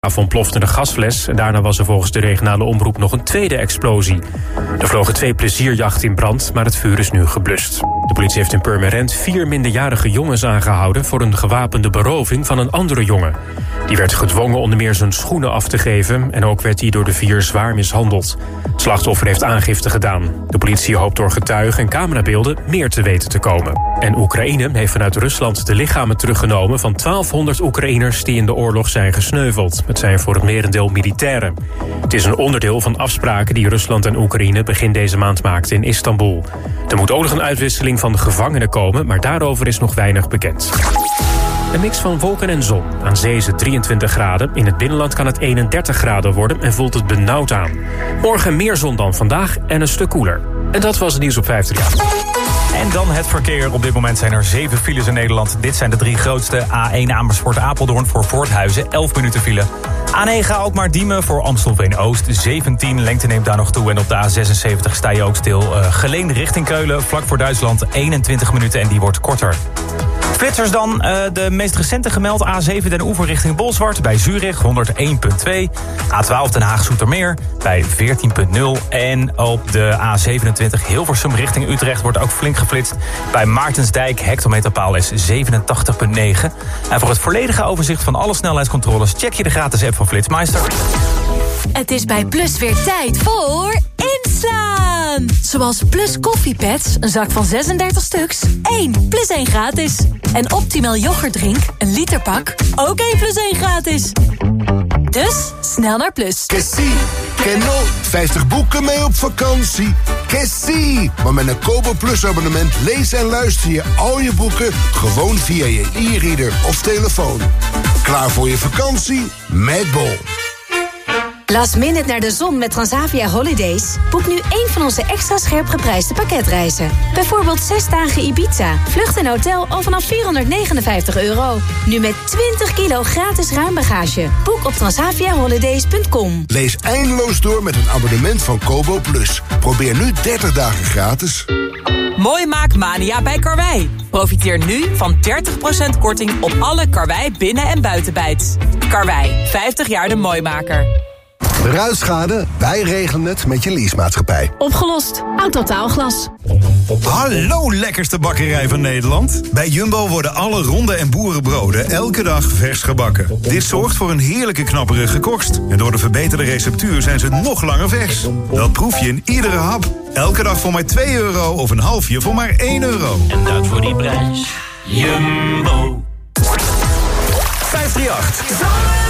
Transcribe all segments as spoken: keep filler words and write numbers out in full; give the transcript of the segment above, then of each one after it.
ontplofte een gasfles en daarna was er volgens de regionale omroep nog een tweede explosie. Er vlogen twee plezierjachten in brand, maar het vuur is nu geblust. De politie heeft in Purmerend vier minderjarige jongens aangehouden voor een gewapende beroving van een andere jongen. Die werd gedwongen onder meer zijn schoenen af te geven en ook werd hij door de vier zwaar mishandeld. Het slachtoffer heeft aangifte gedaan. De politie hoopt door getuigen en camerabeelden meer te weten te komen. En Oekraïne heeft vanuit Rusland de lichamen teruggenomen van twaalfhonderd Oekraïners die in de oorlog zijn gesneuveld. Het zijn voor het merendeel militairen. Het is een onderdeel van afspraken die Rusland en Oekraïne begin deze maand maakten in Istanbul. Er moet ook nog een uitwisseling van de gevangenen komen, maar daarover is nog weinig bekend. Een mix van wolken en zon. Aan zee is het drieëntwintig graden. In het binnenland kan het eenendertig graden worden en voelt het benauwd aan. Morgen meer zon dan vandaag en een stuk koeler. En dat was het nieuws op vijfendertig. En dan het verkeer. Op dit moment zijn er zeven files in Nederland. Dit zijn de drie grootste. A één Amersfoort Apeldoorn voor Voorthuizen, elf minuten file. A negen Alkmaar-Diemen voor Amstelveen-Oost, zeventien. Lengte neemt daar nog toe. En op de A zesenzeventig sta je ook stil. Uh, Geleen richting Keulen, vlak voor Duitsland, eenentwintig minuten en die wordt korter. Flitsers dan, uh, de meest recente gemeld. A zeven Den Oever richting Bolsward bij Zurich honderdéén komma twee. A twaalf Den Haag-Zoetermeer bij veertien komma nul. En op de A zevenentwintig Hilversum richting Utrecht wordt ook flink geflitst. Bij Maartensdijk, hectometerpaal is zevenentachtig komma negen. En voor het volledige overzicht van alle snelheidscontroles check je de gratis app van Flitsmeister. Het is bij Plus weer tijd voor inslaan. Zoals Plus koffiepads, een zak van zesendertig stuks, één plus één gratis. En Optimal yoghurtdrink, een literpak, ook één plus één gratis. Dus, snel naar Plus. Kessie, Kenno, vijftig boeken mee op vakantie. Kessie! Maar met een Kobo Plus abonnement lees en luister je al je boeken gewoon via je e-reader of telefoon. Klaar voor je vakantie? Met Bol. Last minute naar de zon met Transavia Holidays? Boek nu één van onze extra scherp geprijsde pakketreizen. Bijvoorbeeld zes dagen Ibiza, vlucht en hotel al vanaf vierhonderdnegenenvijftig euro. Nu met twintig kilo gratis ruimbagage. Boek op transavia holidays punt com. Lees eindeloos door met een abonnement van Kobo Plus. Probeer nu dertig dagen gratis. Mooi maak mania bij Karwei. Profiteer nu van dertig procent korting op alle Karwei binnen- en buitenbijts. Karwei, vijftig jaar de mooimaker. Ruitschade? Wij regelen het met je leasemaatschappij. Opgelost. Autotaalglas. Hallo lekkerste bakkerij van Nederland. Bij Jumbo worden alle ronde en boerenbroden elke dag vers gebakken. Dit zorgt voor een heerlijke knapperige korst. En door de verbeterde receptuur zijn ze nog langer vers. Dat proef je in iedere hap. Elke dag voor maar twee euro of een halfje voor maar één euro. En dat voor die prijs. Jumbo. vijfhonderdachtendertig.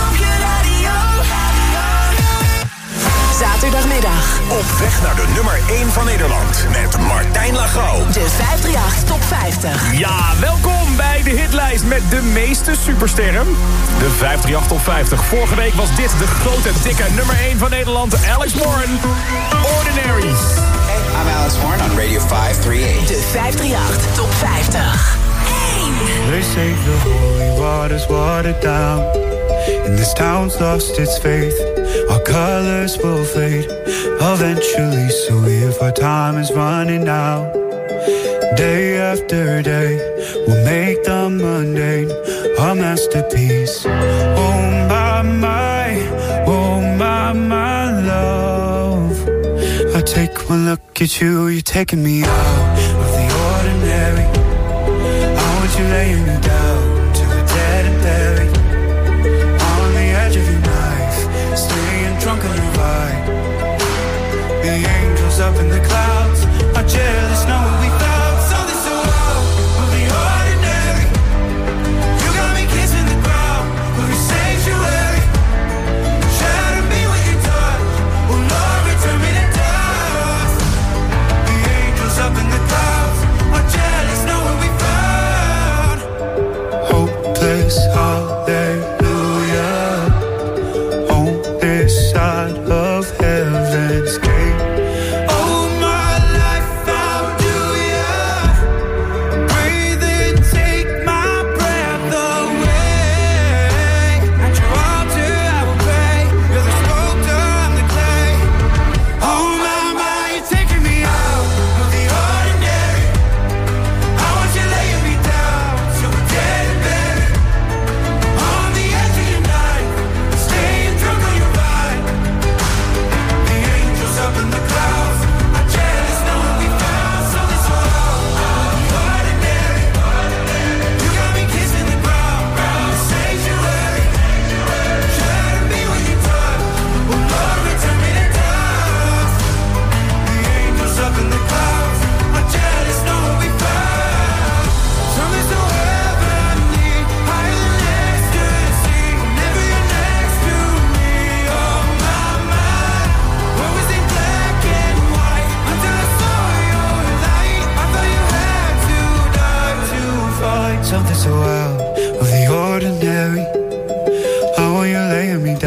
Zaterdagmiddag. Op weg naar de nummer één van Nederland met Martijn Lagouw. De vijfhonderdachtendertig Top vijftig. Ja, welkom bij de hitlijst met de meeste supersterren. De vijfhonderdachtendertig Top vijftig. Vorige week was dit de grote, dikke nummer één van Nederland. Alex Warren, Ordinaries. Hey, I'm Alex Warren on Radio vijfhonderdachtendertig. De vijfhonderdachtendertig Top vijftig. één. They say the holy water's watered down, and this town's lost its faith. Our colors will fade eventually, so if our time is running out, day after day, we'll make the mundane our masterpiece. Oh my, my, oh my, my love, I take one look at you, you're taking me out of the ordinary. I want you laying me down to the dead and buried, on the edge of your knife, staying drunk on your vibe. The angels up in the clouds are jealous knowing we found something so out of the ordinary. You got me kissing the ground of your sanctuary. Shatter me with your touch, oh Lord, return me to dust. The angels up in the clouds are jealous knowing we found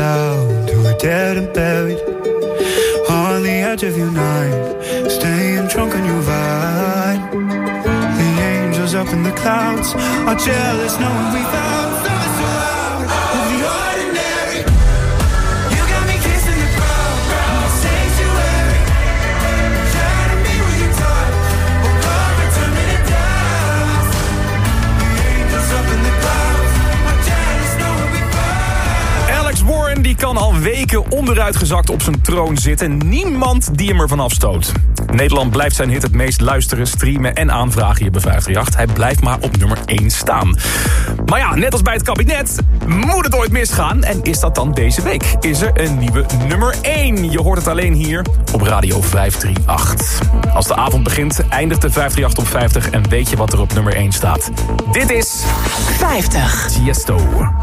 down to a dead and buried on the edge of your night, staying drunk on your vibe. The angels up in the clouds are jealous knowing we found something so out of the ordinary. You got me kissing the ground, sanctuary. Try to be with your touch, but God return me to dust. The angels up in the clouds are jealous knowing we found. Alex Warren die kan al weken onderuitgezakt op zijn troon zitten. Niemand die hem ervan afstoot. Nederland blijft zijn hit het meest luisteren, streamen en aanvragen hier bij vijf drie acht. Hij blijft maar op nummer één staan. Maar ja, net als bij het kabinet, moet het ooit misgaan. En is dat dan deze week? Is er een nieuwe nummer één? Je hoort het alleen hier op Radio vijf drie acht. Als de avond begint, eindigt de vijf drie acht op vijftig... en weet je wat er op nummer één staat. Dit is vijftig. Tiesto.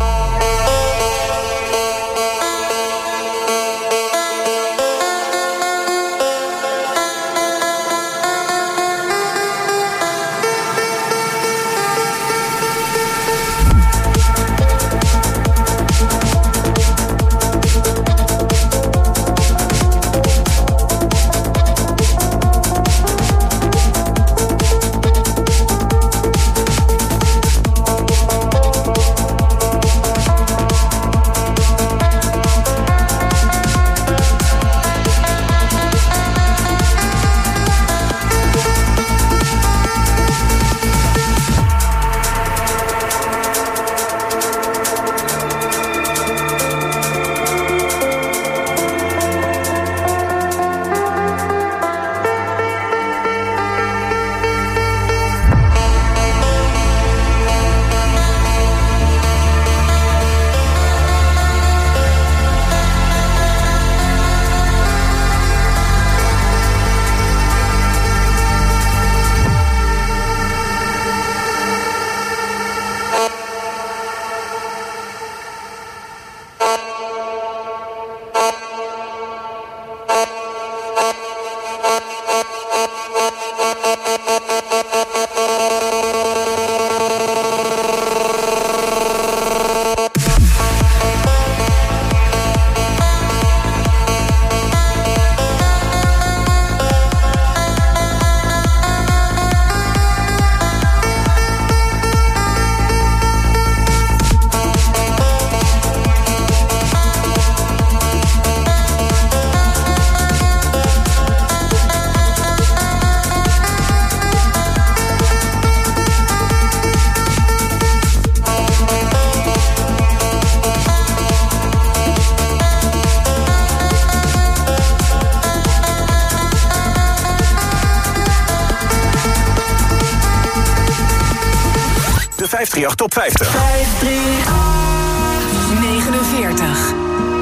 vijf drie acht Top vijftig. vijf drie acht negenenveertig.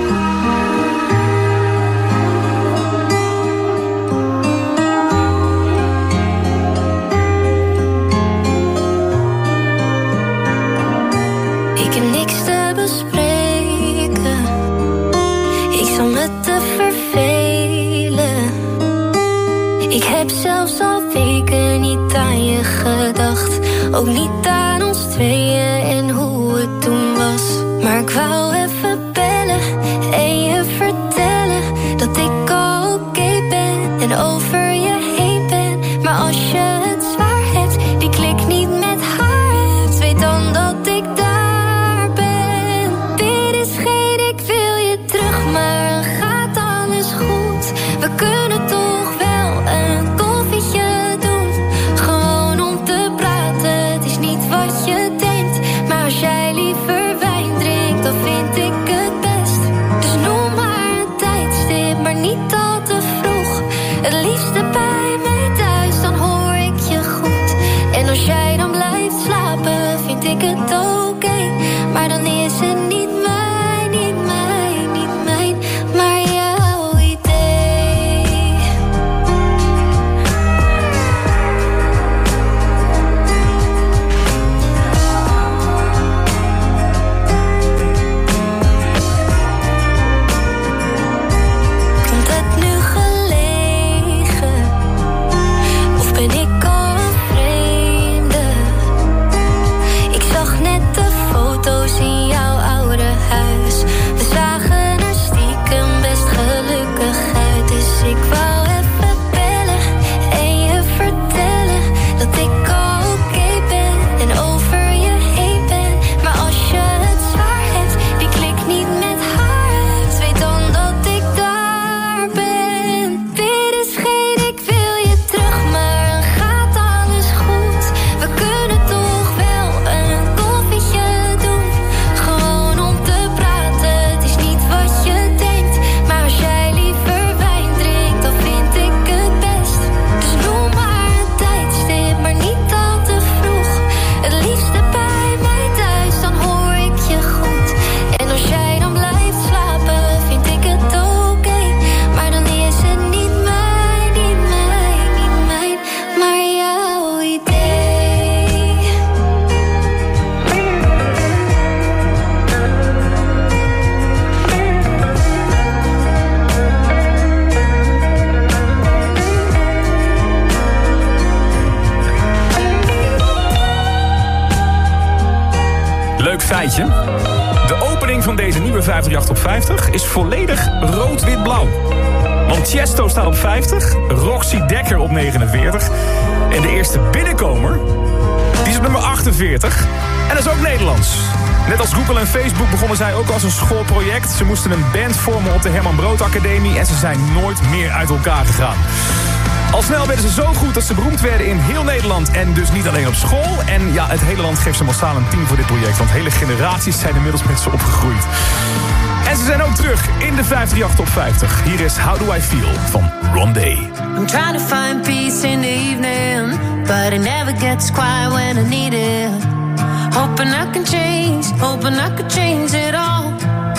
Ik heb niks te bespreken. Ik zal me te vervelen. Ik heb zelfs al weken niet aan je gedacht. Ook niet aan ons tweeën en hoe het toen was. Maar ik wou even bellen en je vertellen dat ik al oké ben en over je heen ben. Maar als je het zwaar hebt, die klik niet met haar hebt, weet dan dat ik daar ben. Dit is geen ik wil je terug, maar dan gaat alles goed. We kunnen toch wel een koffietje doen, gewoon om te praten. Het is niet wat feitje. De opening van deze nieuwe vijfhonderdachttien op vijftig is volledig rood-wit-blauw. Want Tiesto staat op vijftig, Roxy Dekker op negenenveertig... en de eerste binnenkomer, die is op nummer achtenveertig. En dat is ook Nederlands. Net als Google en Facebook begonnen zij ook als een schoolproject. Ze moesten een band vormen op de Herman Brood Academie... en ze zijn nooit meer uit elkaar gegaan. Al snel werden ze zo goed dat ze beroemd werden in heel Nederland... en dus niet alleen op school. En ja, het hele land geeft ze massaal een team voor dit project... want hele generaties zijn inmiddels met ze opgegroeid. En ze zijn ook terug in de vijfhonderdachttien op vijftig. Hier is How Do I Feel van Rondé. I'm trying to find peace in the evening, but it never gets quiet when I need it. Hoping I can change, hoping I could change it all.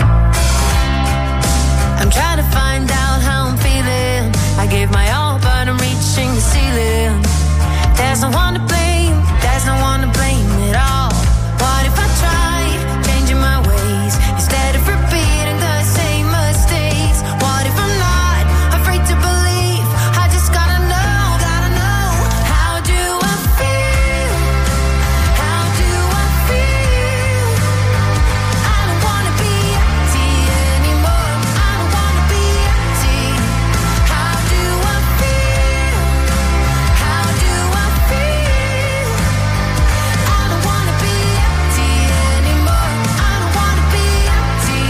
I'm trying to find out how I'm feeling. I gave my all, but I'm reaching the ceiling. There's no one to blame, there's no one to blame at all. What if I tried changing my ways instead of repeating the same mistakes? What if I'm not afraid to believe? I just gotta know, gotta know. How do I feel? How do I feel? I don't wanna be empty anymore. I don't wanna be empty. How do I feel? How do I feel? I don't wanna be empty anymore. I don't wanna be empty.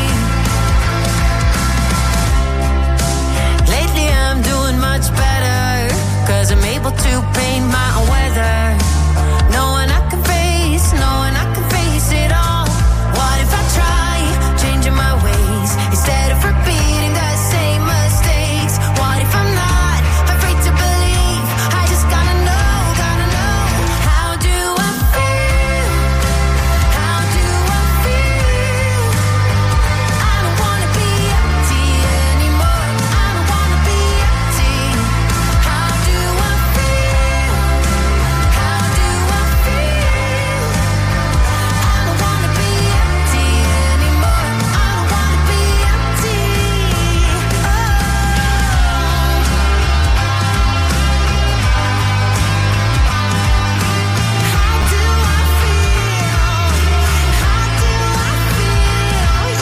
Lately I'm doing much better, 'cause I'm able to paint my own weather. Knowing I can face, knowing I can face it all. What if I try changing my ways instead of repeating the same mistakes? What if I'm not afraid to believe? I just gotta know, gotta know. How do I feel? How do I feel? I don't wanna be empty anymore. I don't wanna be empty. How do I feel? How do I feel? I don't wanna be empty anymore. I don't wanna be empty. Oh. How do I feel? How do I feel?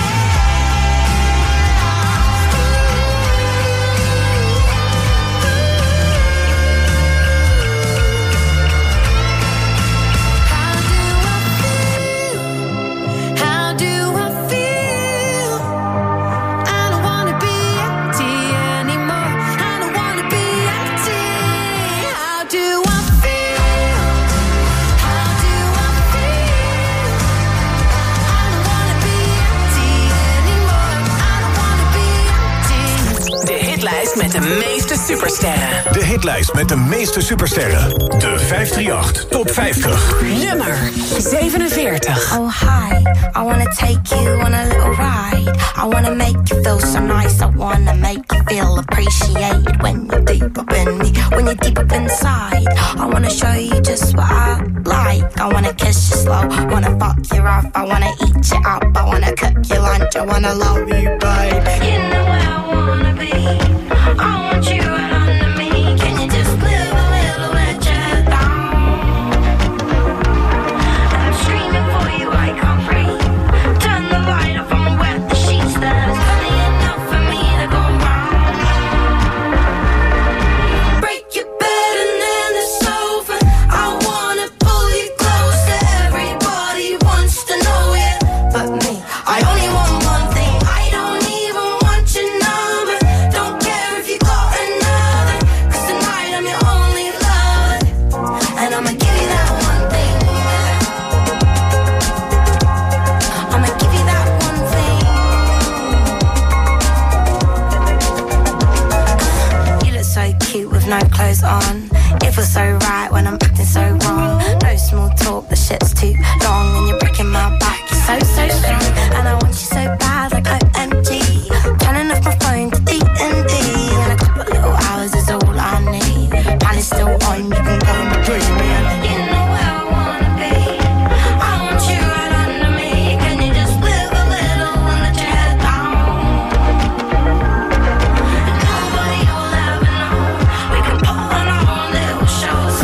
How do I feel? I don't wanna be empty anymore. I don't wanna be empty. How do I feel? How do I feel? I don't wanna be empty anymore. I don't wanna be empty. De hitlijst met de meeste supersterren. De hitlijst met de meeste supersterren. De vijfhonderdachttien top vijftig. Nummer zevenenveertig. Oh hi, I wanna take you on a little ride. I wanna make you feel so nice. I wanna make you feel appreciated when you're deep up in me, when you're deep up inside. I wanna show you just what I like. I wanna kiss you slow, wanna fuck you rough. I wanna eat you up, I wanna cook you lunch. I wanna love you, babe. You know where I wanna be. I want you right under me. Can you just live a little let your head down? I'm screaming for you, I can't breathe. Turn the light off, I'ma wet the sheets. There's plenty enough for me to go round. Break your bed and then the sofa. I wanna pull you closer. Everybody wants to know it, but me. I only want one thing. I don't even want your number. Don't care if you got another, 'cause tonight I'm your only lover. And I'ma give you that one thing. I'ma give you that one thing. You look so cute with no clothes on. It feels so right when I'm acting so wrong. No small talk, the shit's too long. And you're breaking my back, you're so, so strong. And I want you so bad, like O M G. Turning off my phone to D and D. And a couple little hours is all I need. Plan is still on, you can go and breathe me. You know where I wanna be. I want you right under me. Can you just live a little and let your head down? And nobody will ever know. We can put on our own little show. So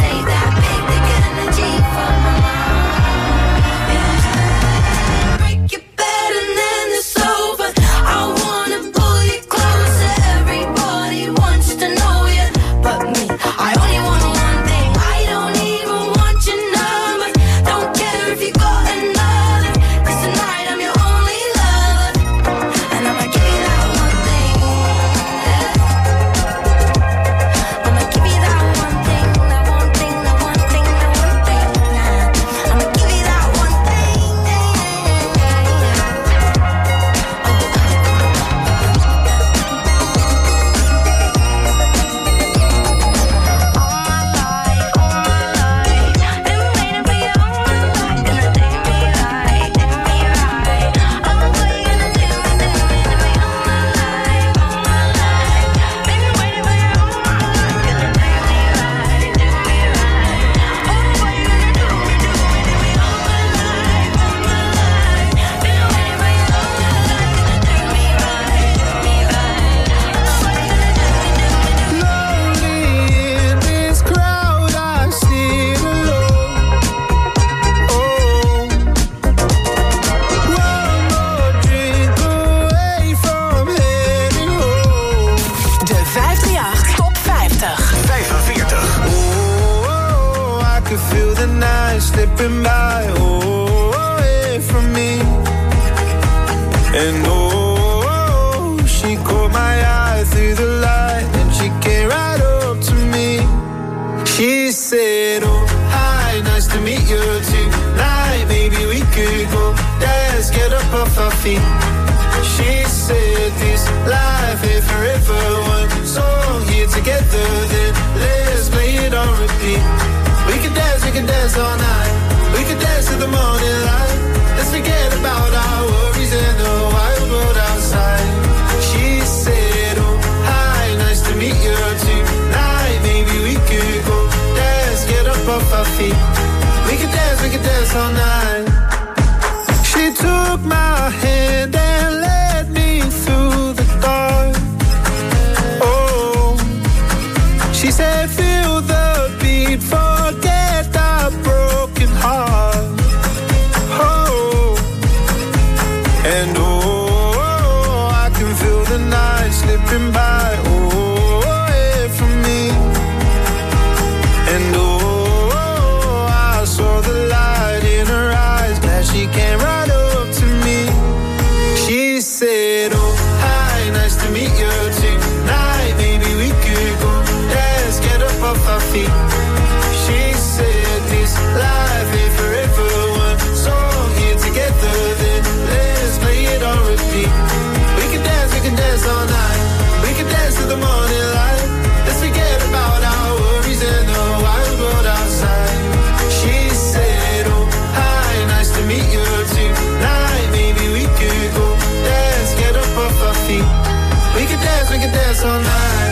And oh, she caught my eye through the light, and she came right up to me. She said, oh, hi, nice to meet you tonight. Maybe we could go dance, get up off our feet. She said, this life ain't forever. One song here together, then let's play it on repeat. We can dance, we can dance all night. We can dance to the morning light. Let's forget about our worries and the wild world outside. She said, oh, hi, nice to meet you tonight. Maybe we could go dance, get up off our feet. We can dance, we can dance all night. She took my hand and led me through the dark. Oh, she said, feel the beat, forget the broken heart. Oh, and oh, I can feel the night slipping by. Oh, away from me. And oh, I saw the light in her eyes. Glad she came right up to me. She said, oh, hi, nice to meet you tonight. Maybe we could go dance, get up off our feet. She said, this life ain't forever. One song here together, then let's play it on repeat. We can dance, we can dance all night. We can dance to the morning light. Let's forget about our worries and the wild world outside. She said, oh, hi, nice to meet you tonight. Maybe we could go dance, get up off our feet. We can dance, we can dance all night.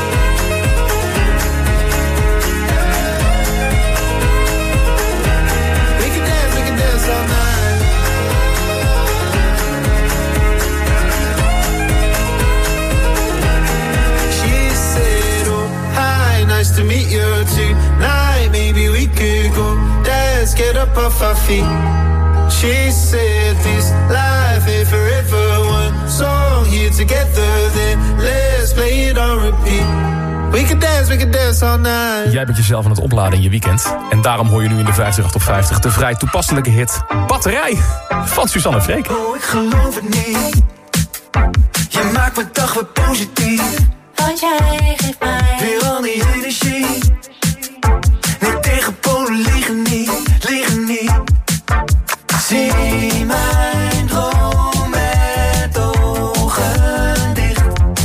We can dance, we can dance all night. She said, oh, hi, nice to meet you tonight. Maybe we could go dance, get up off our feet. She said, this life ain't forever. One song here together, then let's play it on repeat. We can dance, we can dance all night. Jij bent jezelf aan het opladen in je weekend. En daarom hoor je nu in de vijftig op vijftig de vrij toepasselijke hit Batterij van Suzanne Freek. Oh, ik geloof het niet. Je maakt mijn dag weer positief. Want jij geeft mij weer al die energie. Nee, tegen Polen liggen niet, liggen niet. Zie mijn droom met ogen dicht.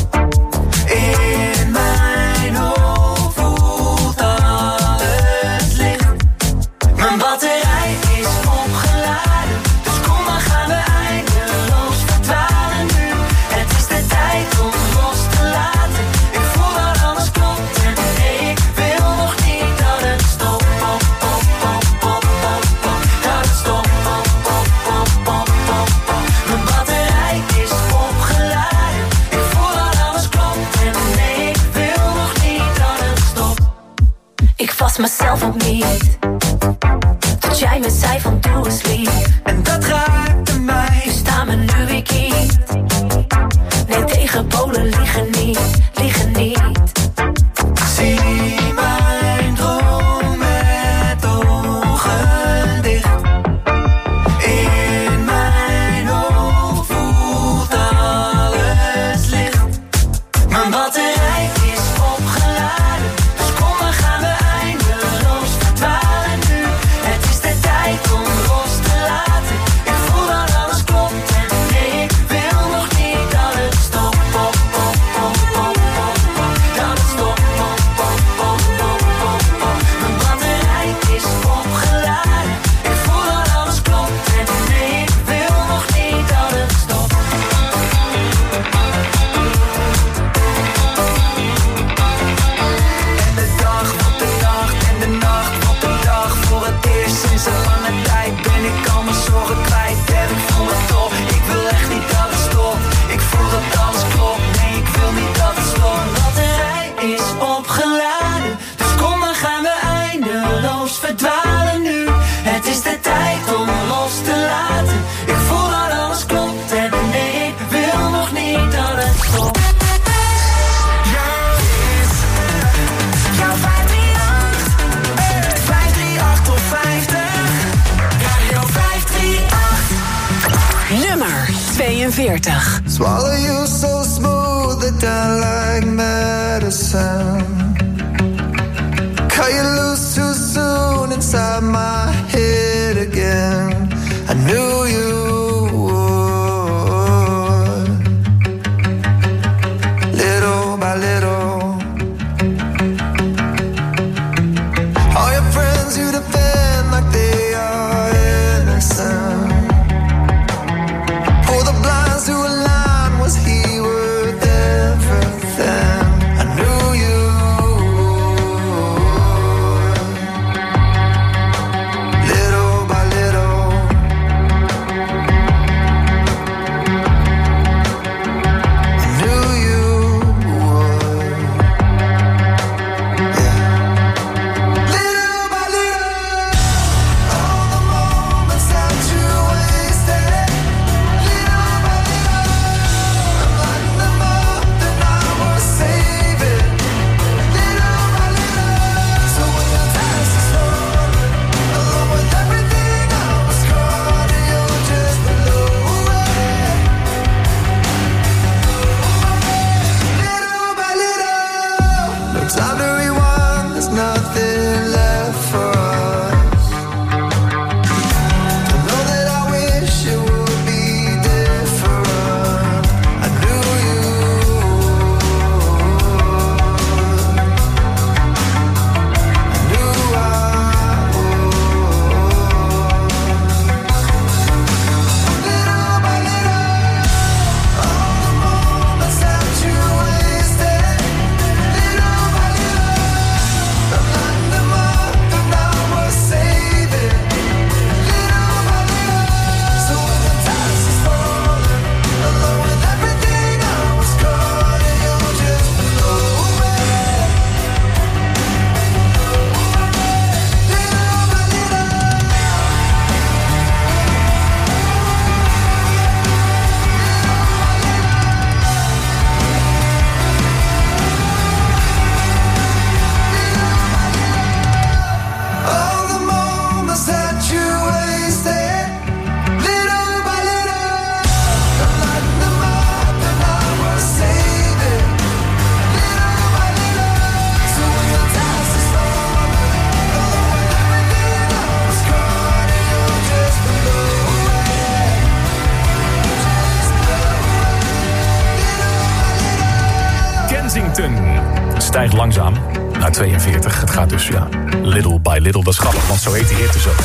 In mijn hoofd voelt alles licht. Mijn batterij is opgeladen, dus kom maar gaan we eindeloos verdwalen nu. Het is de tijd om los te laten. Ik voel dat alles klopt en nee, ik wil nog niet dat het stopt. Pop, pop, pop, pop, pop, pop, dat het stopt. Mijn batterij is opgeladen. Ik voel dat alles klopt en nee, ik wil nog niet dat het stopt. Ik vast mezelf ook niet. Dat jij me zei van doe eens lief. En dat raakte mij. Nu staan me nu weer kiet. Nee, tegen Polen liggen niet, liggen niet. Zie mijn droom met ogen dicht. In mijn hoofd voelt alles licht. Mijn batterij is opgeladen, dus kom maar gaan we eindeloos verdwalen nu. Het is de tijd om los te laten. Ik vijfenveertig. Swallow you so smooth that I like medicine. Cut you loose too soon inside my head again. I knew you would. Little by little. All your friends you defend like they are innocent. For the blinds to align, was he worth everything? I knew you. Little by little. I knew you would. Yeah. Little by little. All the moments that you wasted. Little by little. I'm lighting them up, then I was saving. Little by little. So when the dust is falling, along with everything I was caught, you're just below it. Little by little. No time to rewind, there's nothing left for us. I know that I wish it would be different. I knew you would. I knew I would. Little by little, all the moments that you wasted. Little by little, I'm lighting them up, and I was saving. Little by little, so when the dust is falling, along with everything I was caught, you're just below it. Little by little. All the moments that you wasted, little by little, I'm lighting them up, and I was saving. Little by little, so when the dust is falling, along with everything I was caught, you're just below it. Just below it. Kensington stijgt langzaam naar tweeënveertig. Het gaat dus, ja, little by little. Dat is grappig, want zo heet die hit dus ook.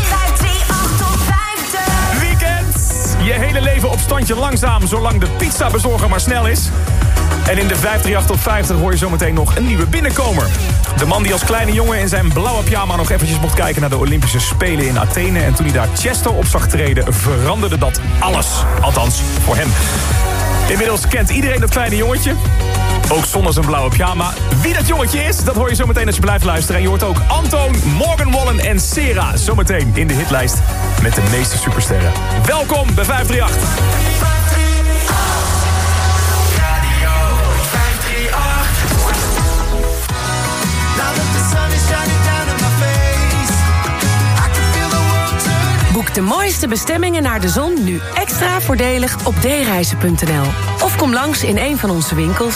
Weekend! Je hele leven op standje langzaam, zolang de pizzabezorger maar snel is. En in de vijfdrieëndertig tot vijftig hoor je zometeen nog een nieuwe binnenkomer. De man die als kleine jongen in zijn blauwe pyjama nog eventjes mocht kijken naar de Olympische Spelen in Athene. En toen hij daar Chesto op zag treden, veranderde dat alles. Althans, voor hem. Inmiddels kent iedereen dat kleine jongetje. Ook zonder zijn blauwe pyjama. Wie dat jongetje is, dat hoor je zometeen als je blijft luisteren. En je hoort ook Antoon, Morgan Wallen en Sera zometeen in de hitlijst met de meeste supersterren. Welkom bij vijfdrieëndertig. Boek de mooiste bestemmingen naar de zon nu extra voordelig op d reizen punt n l. Of kom langs in een van onze winkels.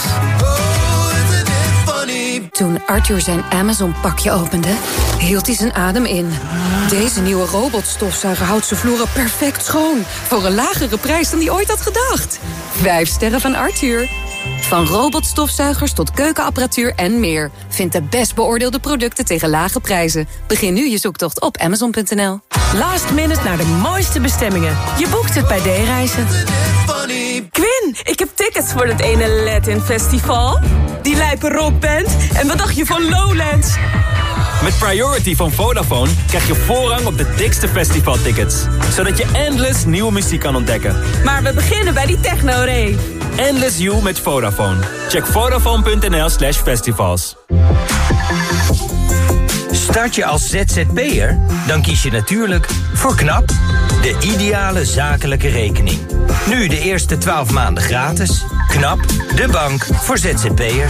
Toen Arthur zijn Amazon-pakje opende, hield hij zijn adem in. Deze nieuwe robotstofzuiger houdt zijn vloeren perfect schoon. Voor een lagere prijs dan hij ooit had gedacht. Vijf sterren van Arthur. Van robotstofzuigers tot keukenapparatuur en meer. Vind de best beoordeelde producten tegen lage prijzen. Begin nu je zoektocht op amazon punt n l. Last minute naar de mooiste bestemmingen. Je boekt het bij D-reizen. Quinn, ik heb tickets voor het ene Latin Festival. Die lijpe rockband. En wat dacht je van Lowlands? Met Priority van Vodafone krijg je voorrang op de dikste festivaltickets. Zodat je endless nieuwe muziek kan ontdekken. Maar we beginnen bij die techno-rave. Endless You met Vodafone. Check vodafone punt n l slash festivals. Start je als Z Z P'er? Dan kies je natuurlijk voor KNAP, de ideale zakelijke rekening. Nu de eerste twaalf maanden gratis. KNAP, de bank voor Z Z P'ers.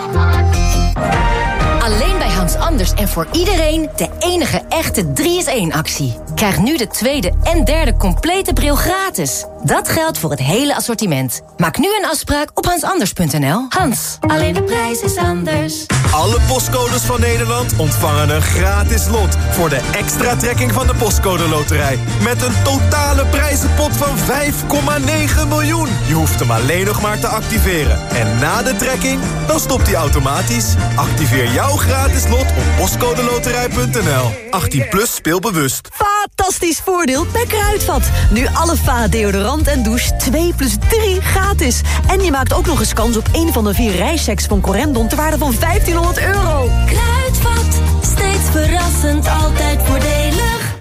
Alleen bij Hans Anders en voor iedereen de enige echte drie is één actie. Krijg nu de tweede en derde complete bril gratis. Dat geldt voor het hele assortiment. Maak nu een afspraak op hans anders punt n l. Hans, alleen de prijs is anders. Alle postcodes van Nederland ontvangen een gratis lot voor de extra trekking van de Postcode Loterij. Met een totale prijzenpot van vijf komma negen miljoen. Je hoeft hem alleen nog maar te activeren. En na de trekking, dan stopt hij automatisch. Activeer jouw gratis lot op postcodeloterij punt n l. achttien plus, speel bewust. Fantastisch voordeel bij Kruidvat. Nu alle F A deodorant en douche twee plus drie gratis. En je maakt ook nog eens kans op een van de vier reischecks van Corendon ter waarde van vijftienhonderd euro. Kruidvat, steeds verrassend, altijd voordelig.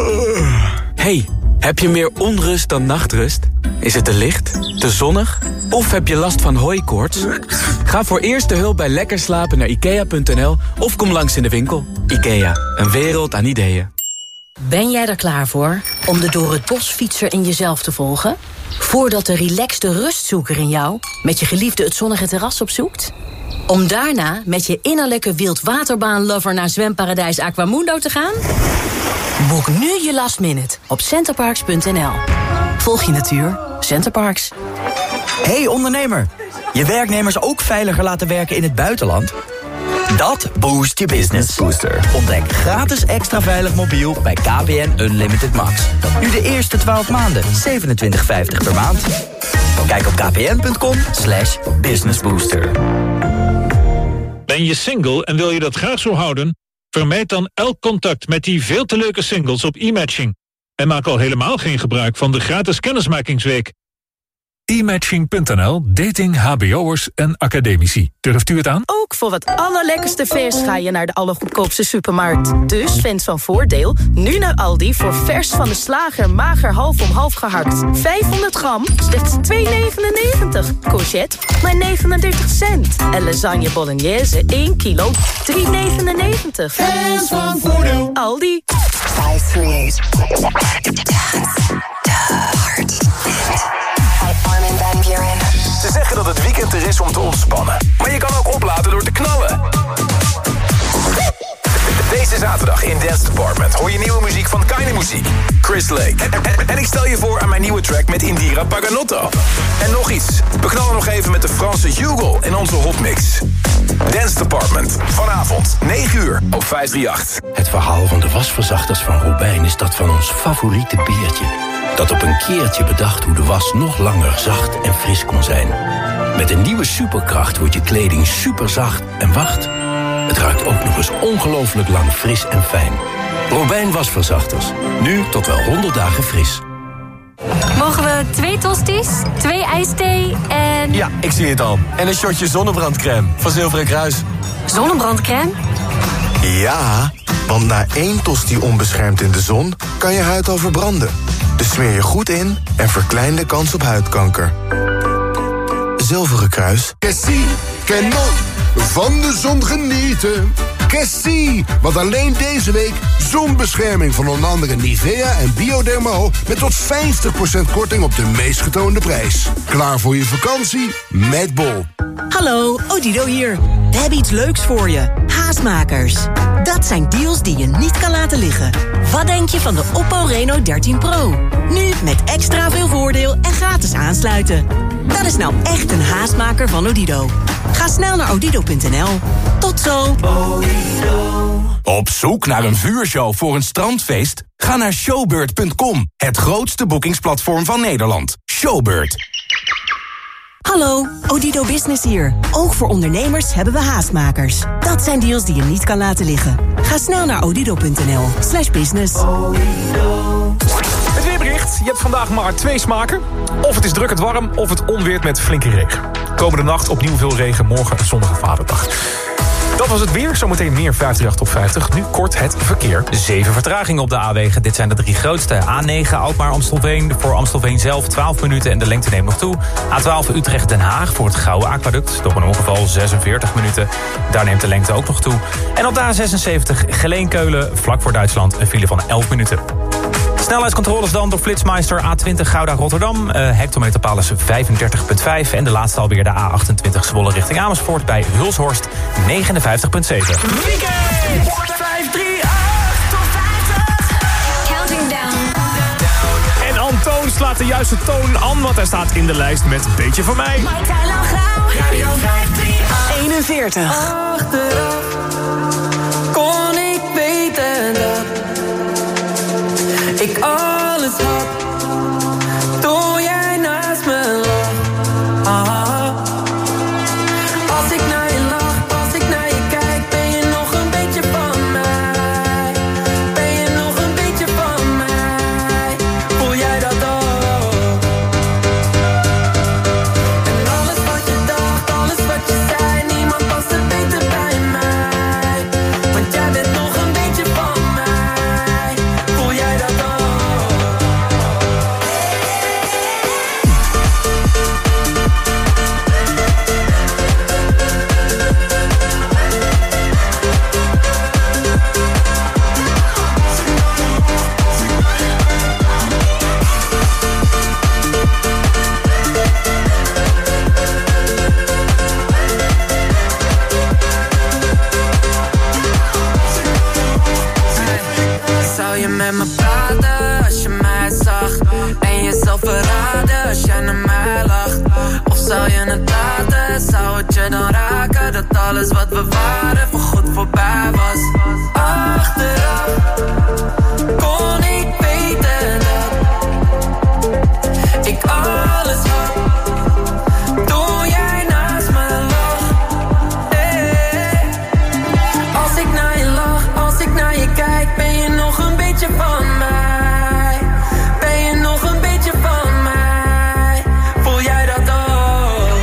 Hey, heb je meer onrust dan nachtrust? Is het te licht, te zonnig of heb je last van hooikoorts? Ga voor eerste hulp bij Lekker Slapen naar ikea punt n l of kom langs in de winkel. Ikea, een wereld aan ideeën. Ben jij er klaar voor om de door het bos fietser in jezelf te volgen? Voordat de relaxte rustzoeker in jou met je geliefde het zonnige terras opzoekt? Om daarna met je innerlijke wildwaterbaan-lover naar zwemparadijs Aquamundo te gaan? Boek nu je last minute op centerparks punt n l. Volg je natuur, Centerparks. Hey ondernemer, je werknemers ook veiliger laten werken in het buitenland? Dat boost je business. Booster. Ontdek gratis extra veilig mobiel bij K P N Unlimited Max. Nu de eerste twaalf maanden zevenentwintig vijftig per maand. Kijk op kpn.com slash businessbooster. Ben je single en wil je dat graag zo houden? Vermijd dan elk contact met die veel te leuke singles op e-matching. En maak al helemaal geen gebruik van de gratis kennismakingsweek. e matching punt n l, dating, hbo'ers en academici. Durft u het aan? Ook voor het allerlekkerste vers ga je naar de allergoedkoopste supermarkt. Dus fans van Voordeel, nu naar Aldi voor vers van de slager mager half om half gehakt. vijfhonderd gram, slechts twee negenennegentig. Courgette, maar negenendertig cent. En lasagne bolognese, één kilo, drie negenennegentig. Fans van Voordeel. Aldi. vijf drie acht. Armin van Buuren. Ze zeggen dat het weekend er is om te ontspannen. Maar je kan ook opladen door te knallen. Deze zaterdag in Dance Department hoor je nieuwe muziek van Keine Muziek, Chris Lake. En, en, en ik stel je voor aan mijn nieuwe track met Indira Paganotto. En nog iets, we knallen nog even met de Franse Hugo in onze hotmix. Dance Department, vanavond, negen uur op vijf drie acht. Het verhaal van de wasverzachters van Robijn is dat van ons favoriete beertje. Dat op een keertje bedacht hoe de was nog langer zacht en fris kon zijn. Met een nieuwe superkracht wordt je kleding superzacht en wacht... het ruikt ook nog eens ongelooflijk lang fris en fijn. Robijn wasverzachters. Nu tot wel honderd dagen fris. Mogen we twee tosties, twee ijsthee en... Ja, ik zie het al. En een shotje zonnebrandcrème van Zilveren Kruis. Zonnebrandcrème? Ja, want na één tosti onbeschermd in de zon kan je huid al verbranden. Dus smeer je goed in en verklein de kans op huidkanker. Zilveren Kruis. Cassie, Canon, van de zon genieten. Cassie, want alleen deze week zonbescherming van onder andere Nivea en Biodermal... met tot vijftig procent korting op de meest getoonde prijs. Klaar voor je vakantie met Bol. Hallo, Odido hier. We hebben iets leuks voor je. Haasmakers. Dat zijn deals die je niet kan laten liggen. Wat denk je van de Oppo Reno dertien Pro? Nu met extra veel voordeel en gratis aansluiten. Dat is nou echt een haastmaker van Odido. Ga snel naar odido punt n l. Tot zo. Op zoek naar een vuurshow voor een strandfeest? Ga naar showbird punt com, het grootste boekingsplatform van Nederland. Showbird. Hallo, Odido Business hier. Ook voor ondernemers hebben we haastmakers. Dat zijn deals die je niet kan laten liggen. Ga snel naar odido punt n l slash business. Het weerbericht. Je hebt vandaag maar twee smaken. Of het is drukkend warm, of het onweert met flinke regen. Komende nacht opnieuw veel regen, morgen een zonnige vaderdag. Dat was het weer, zometeen meer vijf drie acht op vijftig. Nu kort het verkeer. Zeven vertragingen op de A-wegen. Dit zijn de drie grootste. A negen Alkmaar-Amstelveen. Voor Amstelveen zelf twaalf minuten en de lengte neemt nog toe. A twaalf Utrecht-Den Haag voor het Gouden Aquaduct. Door een ongeval zesenveertig minuten. Daar neemt de lengte ook nog toe. En op de A zesenzeventig Geleen-Keulen, vlak voor Duitsland, een file van elf minuten. Snelheidscontroles dan door Flitsmeister A twintig Gouda-Rotterdam. Uh, hectometerpaal is vijfendertig komma vijf. En de laatste alweer de A achtentwintig Zwolle richting Amersfoort bij Hulshorst negenenvijftig komma zeven. Weekend! vijf drie acht tot vijftig. En Antonia. telefoon slaat de juiste toon aan, want hij staat in de lijst met Beetje van mij. Radio vijfhonderdachtenveertig. Achteraf kon ik weten dat ik alles had toen jij naast me lag. Ah. Als ik naar je lach, als ik naar je kijk, ben je nog een beetje van mij. Ben je nog een beetje van mij. Voel jij dat ook? En alles wat je dacht, alles wat je zei, niemand past er beter bij mij. Want jij bent nog een beetje van mij. Voel jij dat ook? Zou je met me praten als je mij zag? En jezelf verraden als jij naar mij lacht? Of zou je het laten? Zou het je dan raken dat alles wat we waren voorgoed voorbij was? Achteraf kon ik weten dat ik alles had toen jij naast me lag. Hey. Als ik naar je lach, als ik naar je kijk, ben je nog een beetje van mij. Ben je nog een beetje van mij. Voel jij dat ook?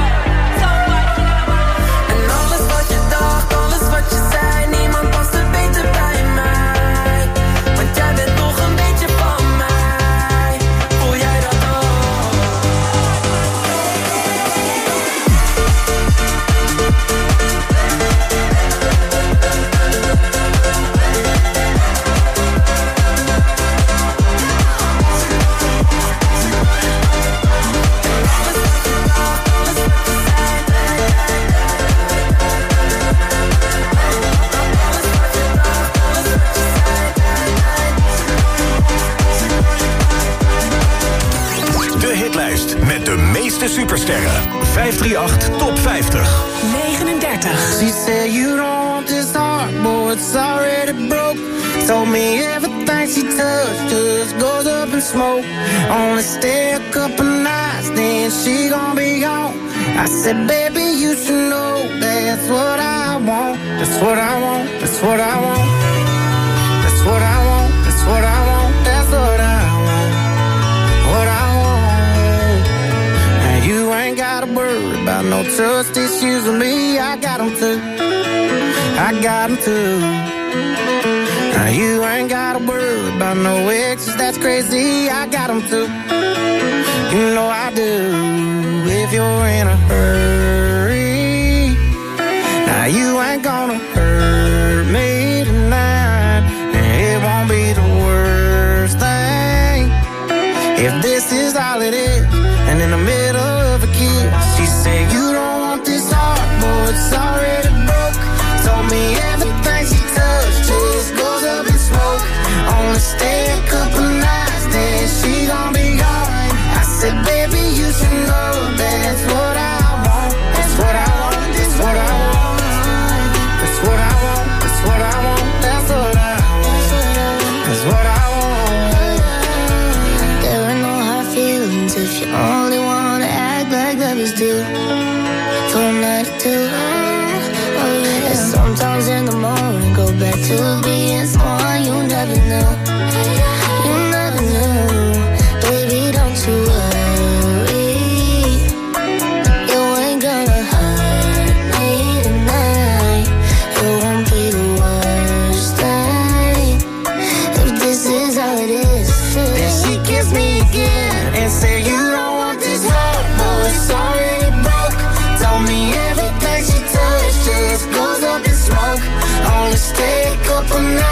En alles wat je dacht, alles wat je zei, niemand past er beter bij mij. Want jij bent nog een beetje van mij. Voel jij dat ook? De hitlijst met de meeste supersterren. vijfhonderdachtendertig Top vijftig. negenendertig. She said you don't want this heart, boy, it's already broke. Told me everything she touched just goes up in smoke. Only stay a couple nights, then she gon' be gone. I said, baby, you should know that's what I want. That's what I want, that's what I want. That's what I want, that's what I want. That's what I want, what I want. And you ain't gotta worry about no trust issues with me. I got them too, I got them too. Now you ain't gotta worry about no exes, that's crazy. I got them too, you know I do. If you're in a hurry, now you ain't gonna hurt me tonight. And it won't be the worst thing if this is all it is. And in the middle of a kiss, she said you don't want this heart, boy, it's already broke. Told me everything she touched just goes up in smoke. Only stay a couple nights, then she gon' be gone. I said, baby, you should know that's what I want. That's what I want, that's what I want. That's what I want, that's what I want. That's what I want, that's what I want. There are no hard feelings if you only wanna act like lovers do. For a night or two, oh yeah. And sometimes in the morning go back to being someone you never knew. You never knew, baby, don't you worry. You ain't gonna hurt me tonight. It won't be the worst thing if this is how it is. Then she kissed me again and said you don't want this heart, boy, it's already broke. Told me everything she touched just goes up in smoke. Only stay a couple nights.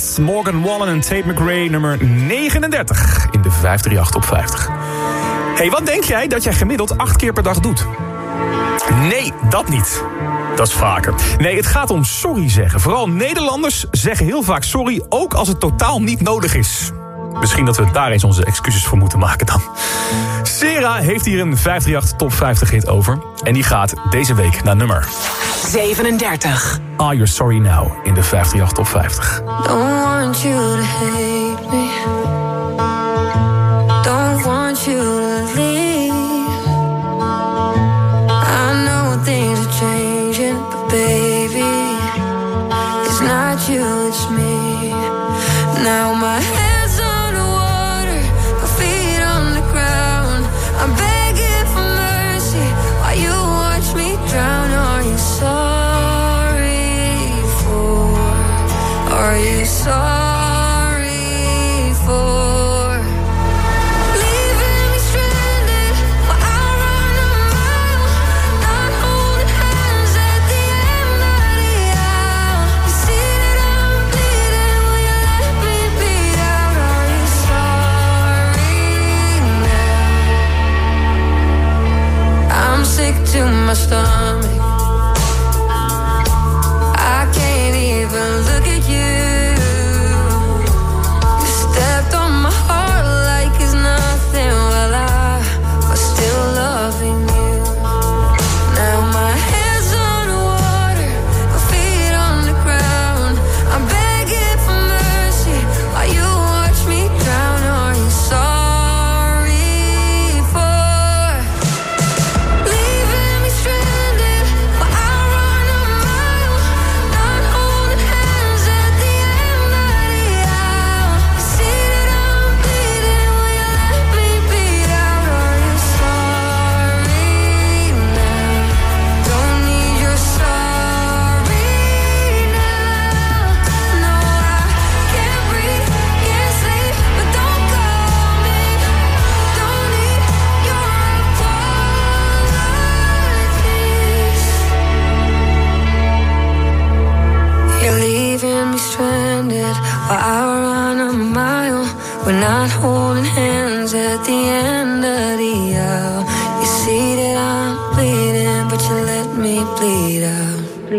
Smith, Morgan Wallen en Tate McRae, nummer negenendertig in de vijf drie acht Top vijftig. Hey, wat denk jij dat jij gemiddeld acht keer per dag doet? Nee, dat niet. Dat is vaker. Nee, het gaat om sorry zeggen. Vooral Nederlanders zeggen heel vaak sorry, ook als het totaal niet nodig is. Misschien dat we daar eens onze excuses voor moeten maken dan. Sera heeft hier een vijf drie acht Top vijftig hit over. En die gaat deze week naar nummer zevenendertig. Are You Sorry Now in de vijf drie acht Top vijftig. Don't want you to hate me. Don't want you to leave. I know things are changing, but baby, it's not you, it's me. Now my head's underwater, my feet on the ground. I'm begging for mercy while you watch me drown. Are you sorry for? Are you sorry for leaving me stranded while I run a mile, not holding hands at the end of the aisle? You see that I'm bleeding, will you let me bleed out? Are you sorry now? I'm sick to my stomach, I can't even look at you. You stepped on my heart like it's nothing, well I was still loving you. Now my head's underwater, my feet on the ground. I'm begging for mercy while you watch me drown. Are you sorry for leaving me stranded while I run a mile, not holding hands at the end of the aisle? You see that I'm bleeding, will you let me bleed out? Are you sorry now? Don't need your sorry now. No, I can't breathe, can't sleep, but don't call me. Don't need your apologies. You're leaving me stranded while I run a mile. We're not holding hands at the end of the aisle. You see that I'm bleeding, but you let me bleed out.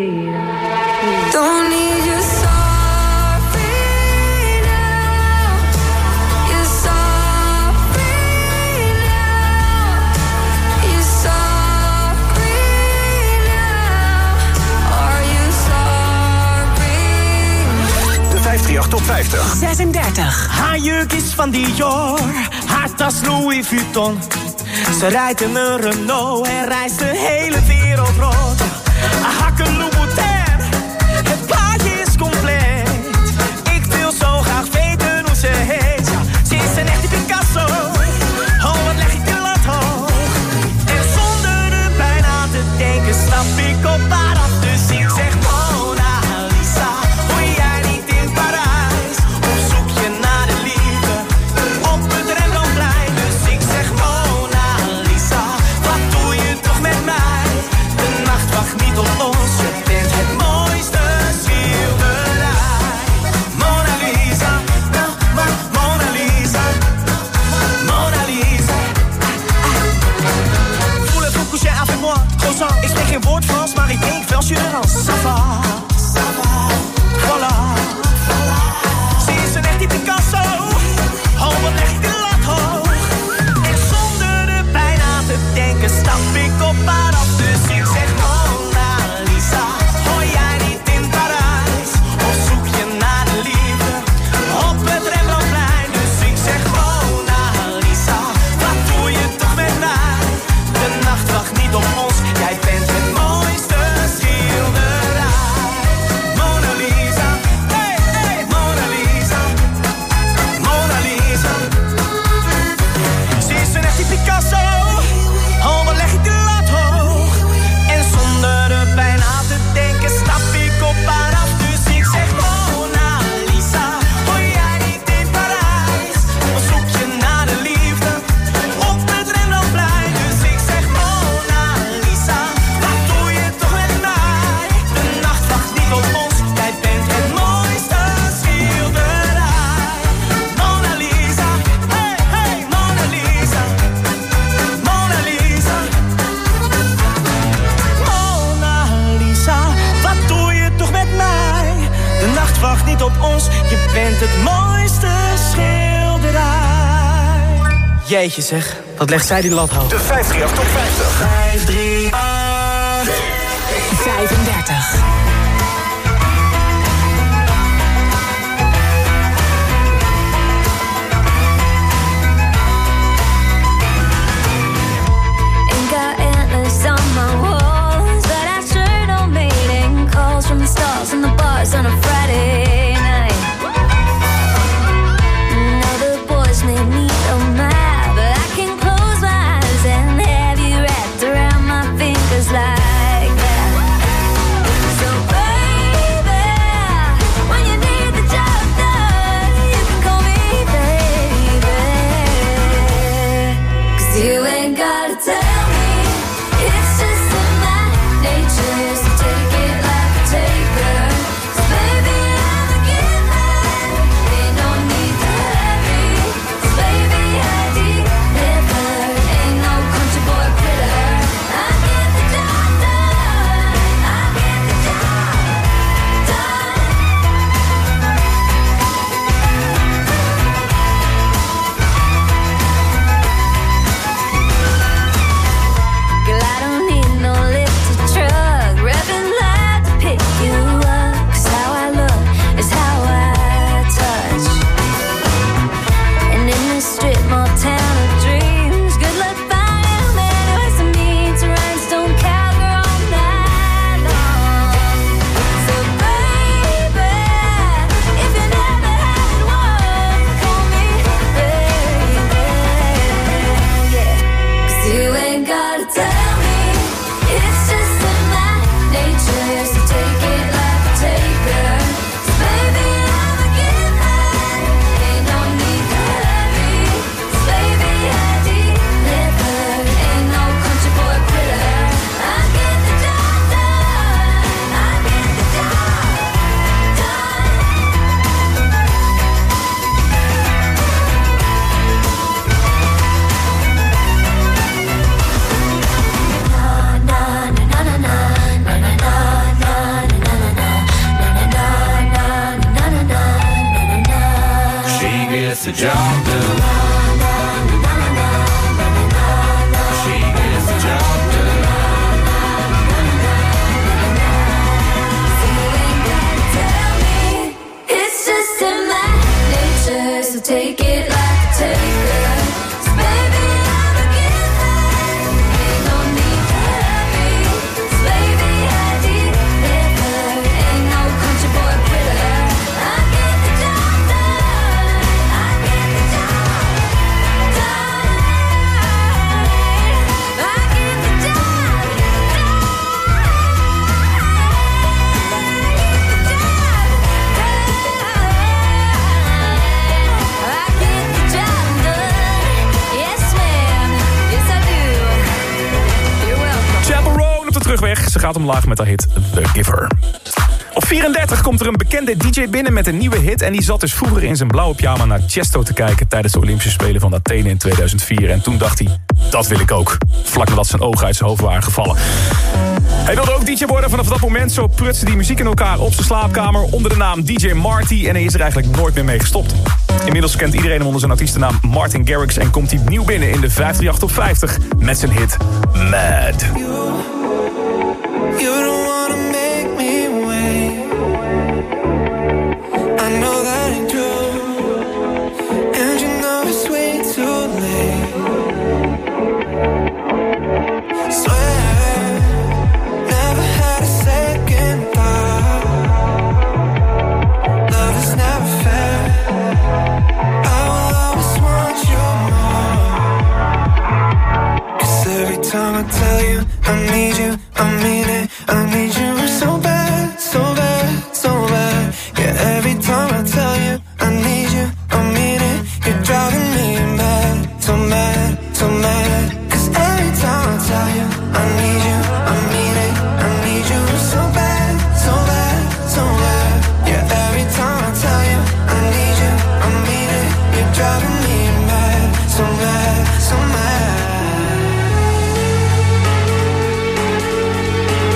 Don't need your sorry now. You're sorry now. You're sorry now. Are you sorry? De vijf drie acht Top vijftig. zesendertig. Haar jurk is van Dior, haar tas Louis Vuitton. Ze rijdt in een Renault en reist de hele wereld rond. Haar hakken Louboutin, het plaatje is compleet. Ik wil zo graag weten hoe ze heet. Ja, ze is een echte Picasso, oh wat leg ik de lat hoog. En zonder er bijna te denken stap ik op haar af. Dus ik zeg Mona Lisa, hoor jij niet in Parijs? Of zoek je naar de liefde op het Rembrandtplein? Dus ik zeg Mona Lisa, wat doe je toch met mij? De nacht wacht niet op ons, je bent het mooiste schilderij. Mona Lisa, nou, maar Mona Lisa, Mona Lisa. Voulez-vous coucher avec moi, croissant? Ik spreek geen woord Frans, maar ik denk wel Surinams. Ça va, ça va, voilà. Ze is een echte Picasso, oh wat leg ik de lat hoog. En zonder er bijna te denken stap ik op haar af. Dus ik zeg Mona Lisa, hoor jij niet in Parijs? Of zoek je naar de liefde op het Rembrandtplein? Dus ik zeg Mona Lisa, wat doe je toch met mij? De nacht wacht niet op ons, jij bent het mooiste schilderij. wacht niet op ons, je bent het mooiste schilderij. Jeetje zeg, wat legt zij die lat hoog. De vijfhonderdachttien top vijftig. vijf drie acht vijfendertig. On the bars on a Friday night. Now the boys may need a map, but I can close my eyes and have you wrapped around my fingers like that. So baby, when you need the job done, you can call me baby. 'Cause you ain't gotta tell me, it's just in my nature to take it like a taker. The job done. She gets the job done. So you ain't gotta tell me, it's just in my nature, so take it like a taker. So baby, I'm a giver, ain't no need to hurry. So baby, I deliver, ain't no country boy quitter. I get the job done. Terugweg, ze gaat omlaag met haar hit The Giver. Op vierendertig komt er een bekende D J binnen met een nieuwe hit... en die zat dus vroeger in zijn blauwe pyjama naar Tiesto te kijken... tijdens de Olympische Spelen van Athene in tweeduizend vier. En toen dacht hij, dat wil ik ook. Vlak nadat zijn ogen uit zijn hoofd waren gevallen. Hij wilde ook D J worden. Vanaf dat moment zo prutste die muziek in elkaar op zijn slaapkamer... onder de naam D J Marty en hij is er eigenlijk nooit meer mee gestopt. Inmiddels kent iedereen hem onder zijn artiestennaam Martin Garrix... en komt hij opnieuw binnen in de vijfhonderdachttien top vijftig met zijn hit Mad. You don't wanna make me wait. I know that ain't true, and you know it's way too late. Swear, never had a second thought. Love is never fair. I will always want you more. 'Cause every time I tell you I need you, I mean it. I need you so bad, so bad, so bad. Yeah, every time I tell you I need you, I mean it. You're driving me mad, so mad, so mad. 'Cause every time I tell you I need you, I mean it. I need you so bad, so bad, so bad. Yeah, every time I tell you I need you, I mean it. You're driving me mad, so mad, so mad.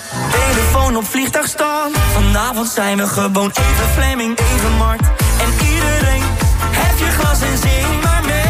Telefoon op vliegtuigstand. Vanavond zijn we gewoon even Fleming, even Mart. En iedereen, heb je glas en zing maar mee.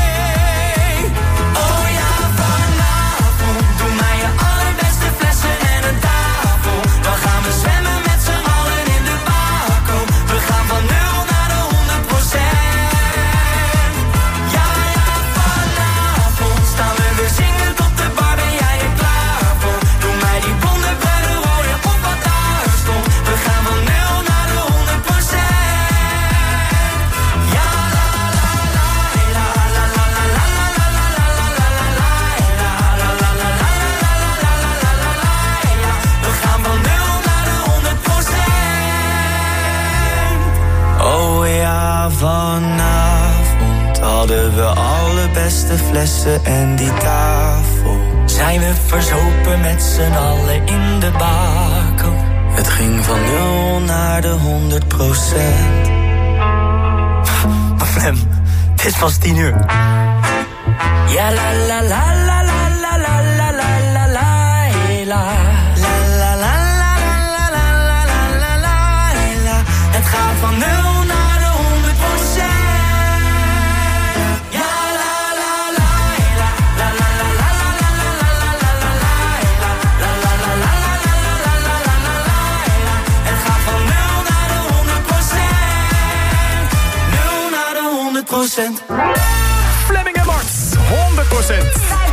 Oh ja, vanavond doe mij je allerbeste flessen en een tafel. Dan gaan we zwemmen met z'n allen in de bako. We gaan van nul naar de honderd procent. Ja, ja, vanavond staan we weer zingend op de bar. Ben jij er klaar voor? Doe mij die blonde bruine rode op wat daar stond. We gaan van nul naar de honderd procent. Ja, la la la la la la la la la la la la la la la la la la la. We gaan van nul naar de honderd procent. Oh ja, vanavond hadden we allerbeste flessen en die tafel. Zijn we verzopen met z'n allen in de bako. Het ging van nul naar de honderd procent. Maar Flem, het is pas tien uur. Ja la la la la la la la la la la la la. La la la la la la la la la la la. Het gaat van nul naar de honderd procent. Ja la la la la la la la la la la la la la la la la la la la. Het gaat van nul naar de honderd procent. Nul naar de honderd procent. Fleming en Mart, honderd procent.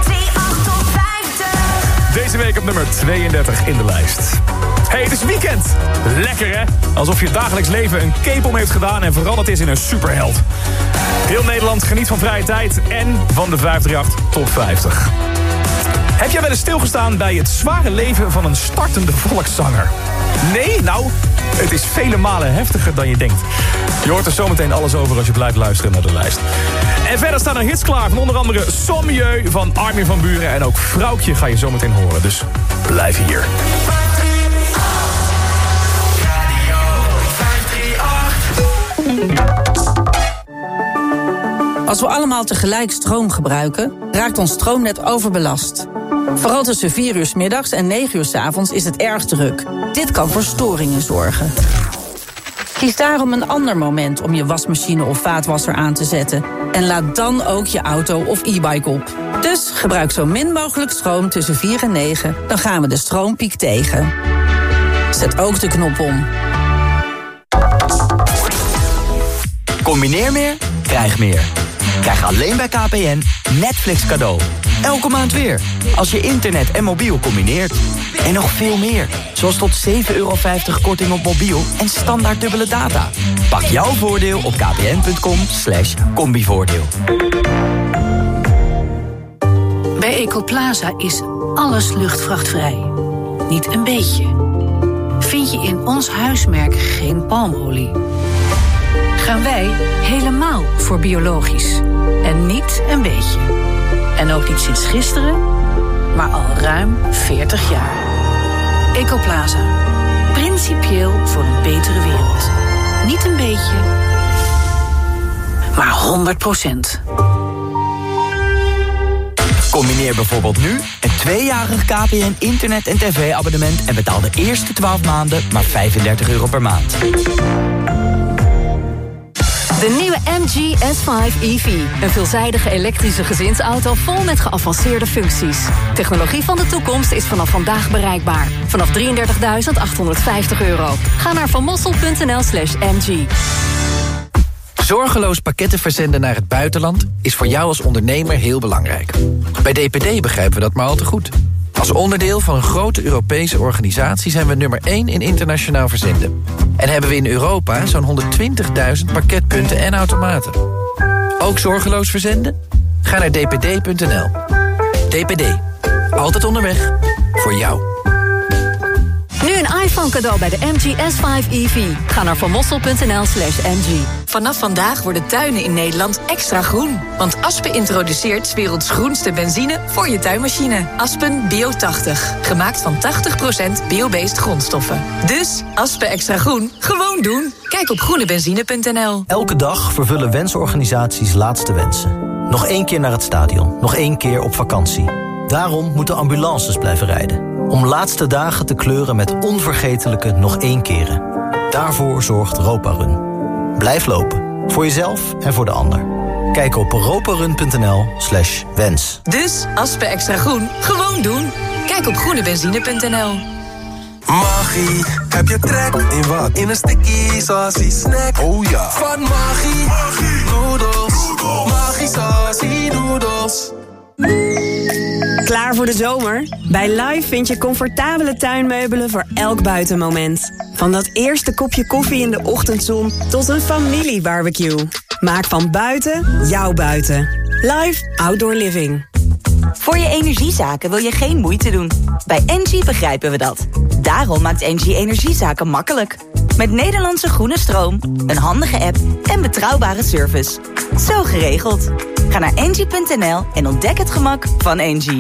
Deze week op nummer tweeëndertig in de lijst. Hey, het is weekend. Lekker hè? Alsof je dagelijks leven een cape om heeft gedaan en veranderd is in een superheld. Heel Nederland geniet van vrije tijd en van de vijfhonderdachttien Top vijftig. Heb jij wel eens stilgestaan bij het zware leven van een startende volkszanger? Nee? Nou, het is vele malen heftiger dan je denkt. Je hoort er zometeen alles over als je blijft luisteren naar de lijst. En verder staan er hits klaar van onder andere Sommieu van Armin van Buuren. En ook Vrouwtje ga je zometeen horen, dus blijf hier. Als we allemaal tegelijk stroom gebruiken, raakt ons stroomnet overbelast. Vooral tussen vier uur 's middags en negen uur 's avonds is het erg druk. Dit kan voor storingen zorgen. Kies daarom een ander moment om je wasmachine of vaatwasser aan te zetten. En laad dan ook je auto of e-bike op. Dus gebruik zo min mogelijk stroom tussen vier en negen. Dan gaan we de stroompiek tegen. Zet ook de knop om. Combineer meer, krijg meer. Krijg alleen bij K P N Netflix cadeau. Elke maand weer. Als je internet en mobiel combineert. En nog veel meer. Zoals tot zeven euro vijftig korting op mobiel en standaard dubbele data. Pak jouw voordeel op kpn.com slash combivoordeel. Bij Ecoplaza is alles luchtvrachtvrij. Niet een beetje. Vind je in ons huismerk geen palmolie? Gaan wij helemaal voor biologisch. En niet een beetje. En ook niet sinds gisteren, maar al ruim veertig jaar. Ecoplaza. Principieel voor een betere wereld. Niet een beetje, maar honderd procent. Combineer bijvoorbeeld nu een tweejarig K P N internet- en tv-abonnement... en betaal de eerste twaalf maanden maar vijfendertig euro per maand. De nieuwe M G S vijf E V. Een veelzijdige elektrische gezinsauto vol met geavanceerde functies. Technologie van de toekomst is vanaf vandaag bereikbaar. Vanaf drieëndertigduizend achthonderdvijftig euro. Ga naar vanmossel.nl slash mg. Zorgeloos pakketten verzenden naar het buitenland is voor jou als ondernemer heel belangrijk. Bij D P D begrijpen we dat maar al te goed. Als onderdeel van een grote Europese organisatie zijn we nummer één in internationaal verzenden. En hebben we in Europa zo'n honderdtwintigduizend pakketpunten en automaten. Ook zorgeloos verzenden? Ga naar d p d punt n l. D P D. Altijd onderweg. Voor jou. Nu een iPhone cadeau bij de M G S vijf E V. Ga naar vanmossel.nl slash mg. Vanaf vandaag worden tuinen in Nederland extra groen. Want Aspen introduceert 's werelds groenste benzine voor je tuinmachine. Aspen Bio tachtig. Gemaakt van tachtig procent bio-based grondstoffen. Dus Aspen extra groen, gewoon doen. Kijk op groene benzine punt n l. Elke dag vervullen wensorganisaties laatste wensen. Nog één keer naar het stadion. Nog één keer op vakantie. Daarom moeten ambulances blijven rijden. Om laatste dagen te kleuren met onvergetelijke nog één keren. Daarvoor zorgt Roparun. Blijf lopen, voor jezelf en voor de ander. Kijk op roparun.nl slash wens. Dus Aspen Extra Groen, gewoon doen. Kijk op groene benzine punt n l. Maggie, heb je trek in wat? In een sticky saucy snack. Oh ja. Van Maggie, Maggie. Noodles. Maggie saucy noodles. Klaar voor de zomer? Bij Live vind je comfortabele tuinmeubelen voor elk buitenmoment. Van dat eerste kopje koffie in de ochtendzon tot een familiebarbecue. Maak van buiten jouw buiten. Live Outdoor Living. Voor je energiezaken wil je geen moeite doen. Bij Engie begrijpen we dat. Daarom maakt Engie energiezaken makkelijk. Met Nederlandse groene stroom, een handige app en betrouwbare service. Zo geregeld. Ga naar engie punt n l en ontdek het gemak van Engie.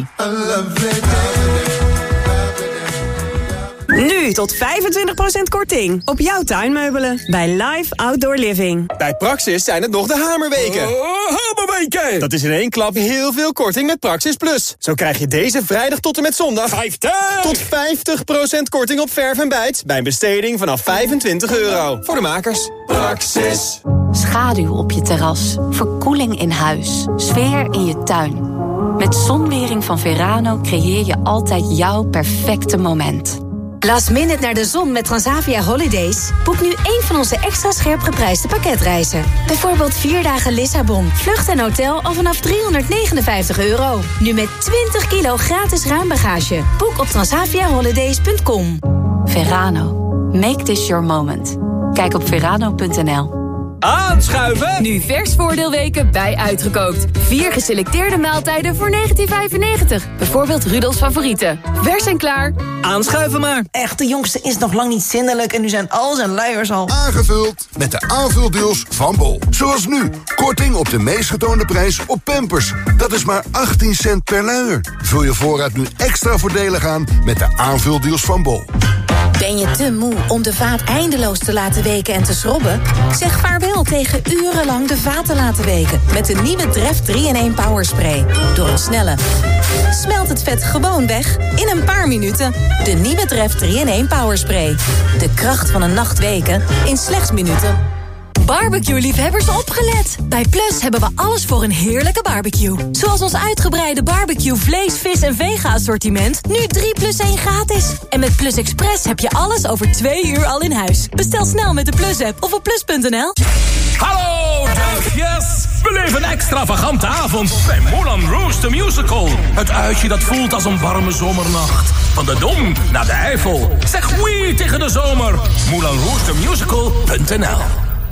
Nu tot vijfentwintig procent korting op jouw tuinmeubelen bij Live Outdoor Living. Bij Praxis zijn het nog de hamerweken. Oh, hamerweken! Dat is in één klap heel veel korting met Praxis Plus. Zo krijg je deze vrijdag tot en met zondag vijftig tot vijftig procent korting op verf en bijt bij een besteding vanaf vijfentwintig euro. Voor de makers. Praxis. Schaduw op je terras, verkoeling in huis, sfeer in je tuin. Met Zonwering van Verano creëer je altijd jouw perfecte moment. Last minute naar de zon met Transavia Holidays? Boek nu één van onze extra scherp geprijsde pakketreizen. Bijvoorbeeld vier dagen Lissabon, vlucht en hotel al vanaf driehonderdnegenenvijftig euro. Nu met twintig kilo gratis ruimbagage. Boek op transavia holidays punt com. Verano. Make this your moment. Kijk op verano punt n l. Aanschuiven! Nu vers voordeelweken bij Uitgekookt. Vier geselecteerde maaltijden voor negentien vijfennegentig. Bijvoorbeeld Rudolfs favorieten. Vers en klaar. Aanschuiven maar. Echt, de jongste is nog lang niet zindelijk en nu zijn al zijn luiers al aangevuld met de aanvuldeals van Bol. Zoals nu, korting op de meest getoonde prijs op Pampers. Dat is maar achttien cent per luier. Vul je voorraad nu extra voordelig aan met de aanvuldeals van Bol. Ben je te moe om de vaat eindeloos te laten weken en te schrobben? Zeg vaarwel tegen urenlang de vaat te laten weken met de nieuwe Dreft drie in één Power Spray. Door een snelle smelt het vet gewoon weg in een paar minuten. De nieuwe Dreft drie in één Power Spray. De kracht van een nacht weken in slechts minuten. Barbecue-liefhebbers opgelet! Bij Plus hebben we alles voor een heerlijke barbecue. Zoals ons uitgebreide barbecue vlees, vis en vega-assortiment. Nu drie plus één gratis. En met Plus Express heb je alles over twee uur al in huis. Bestel snel met de Plus-app of op plus punt n l. Hallo, duifjes! Beleef een extravagante avond bij Moulin Rouge the Musical. Het uitje dat voelt als een warme zomernacht. Van de Dom naar de Eifel. Zeg oui tegen de zomer. moulin rouge the musical punt n l.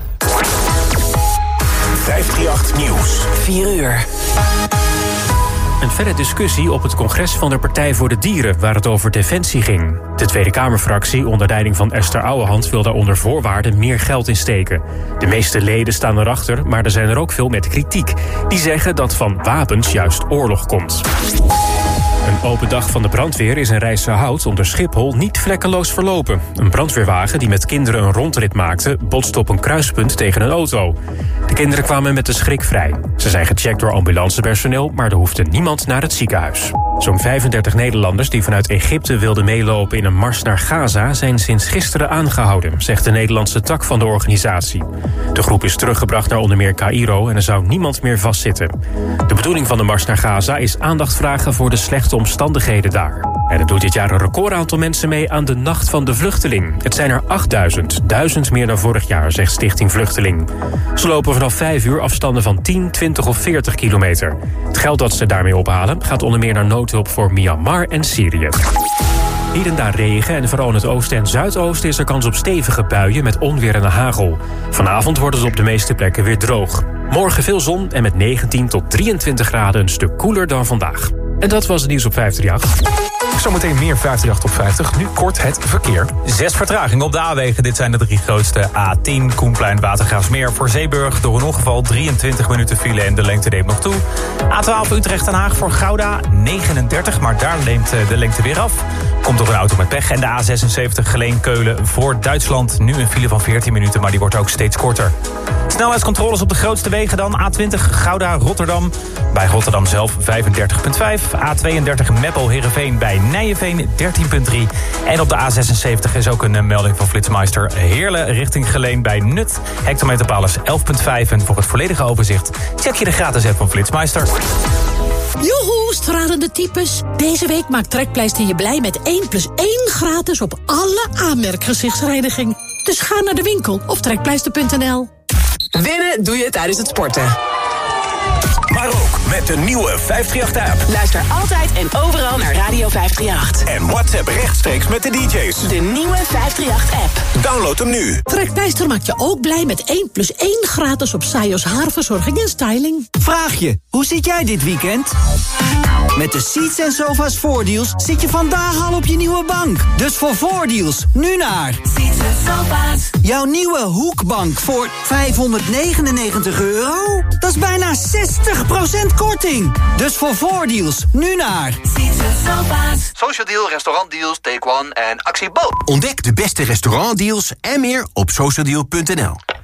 vijfhonderdachttien Nieuws. vier uur. Een felle discussie op het congres van de Partij voor de Dieren, waar het over defensie ging. De Tweede Kamerfractie onder leiding van Esther Ouwehand wil daar onder voorwaarden meer geld in steken. De meeste leden staan erachter, maar er zijn er ook veel met kritiek. Die zeggen dat van wapens juist oorlog komt. Een open dag van de brandweer is in Rijsselhout onder Schiphol niet vlekkeloos verlopen. Een brandweerwagen die met kinderen een rondrit maakte botste op een kruispunt tegen een auto. De kinderen kwamen met de schrik vrij. Ze zijn gecheckt door ambulancepersoneel, maar er hoefde niemand naar het ziekenhuis. Zo'n vijfendertig Nederlanders die vanuit Egypte wilden meelopen in een mars naar Gaza zijn sinds gisteren aangehouden, zegt de Nederlandse tak van de organisatie. De groep is teruggebracht naar onder meer Caïro en er zou niemand meer vastzitten. De bedoeling van de mars naar Gaza is aandacht vragen voor de slechte omstandigheden daar. En er doet dit jaar een recordaantal mensen mee aan de Nacht van de Vluchteling. Het zijn er achtduizend, duizend meer dan vorig jaar, zegt Stichting Vluchteling. Ze lopen vanaf vijf uur afstanden van tien, twintig of veertig kilometer. Het geld dat ze daarmee ophalen gaat onder meer naar noodhulp voor Myanmar en Syrië. Hier en daar regen en vooral in het oosten en zuidoosten is er kans op stevige buien met onweer en hagel. Vanavond wordt het op de meeste plekken weer droog. Morgen veel zon en met negentien tot drieëntwintig graden een stuk koeler dan vandaag. En dat was het nieuws op vijfhonderdachttien. Zometeen meer vijfhonderdachttien op vijftig. Nu kort het verkeer. Zes vertragingen op de A-wegen. Dit zijn de drie grootste. A tien, Koenplein, Watergraafsmeer. Voor Zeeburg door een ongeval drieëntwintig minuten file en de lengte neemt nog toe. A twaalf, Utrecht-Den Haag voor Gouda negenendertig. Maar daar neemt de lengte weer af. Komt door een auto met pech. En de A zesenzeventig, Geleen-Keulen voor Duitsland. Nu een file van veertien minuten, maar die wordt ook steeds korter. Snelheidscontroles op de grootste wegen dan. A twintig, Gouda-Rotterdam. Bij Rotterdam zelf vijfendertig komma vijf. A tweeëndertig, Meppel-Heerenveen bij Nijenveen dertien komma drie. En op de A zesenzeventig is ook een uh, melding van Flitsmeister. Heerlen richting Geleen bij Nut. Hectometerpaal is elf komma vijf. En voor het volledige overzicht check je de gratis app van Flitsmeister. Joehoe, stralende types. Deze week maakt Trekpleister je blij met één plus één gratis op alle aanmerkgezichtsreiniging. Dus ga naar de winkel of trekpleister punt n l. Winnen doe je tijdens het sporten. Maar ook met de nieuwe vijfhonderdachttien-app. Luister altijd en overal naar Radio vijfhonderdachtendertig. En WhatsApp rechtstreeks met de D J's. De nieuwe vijfhonderdachttien-app. Download hem nu. Trekpleister maakt je ook blij met één plus één gratis op Sajos haarverzorging en styling. Vraag je, hoe zit jij dit weekend? Met de Seats en Sofa's voordeals zit je vandaag al op je nieuwe bank. Dus voor voordeals, nu naar Seats en Sofa's. Jouw nieuwe hoekbank voor vijfhonderdnegenennegentig euro? Dat is bijna zestig procent korting. Dus voor voordeals, nu naar Seats en Sofa's. Social Deal, restaurantdeals, Take One en Actie Bo. Ontdek de beste restaurantdeals en meer op socialdeal punt n l.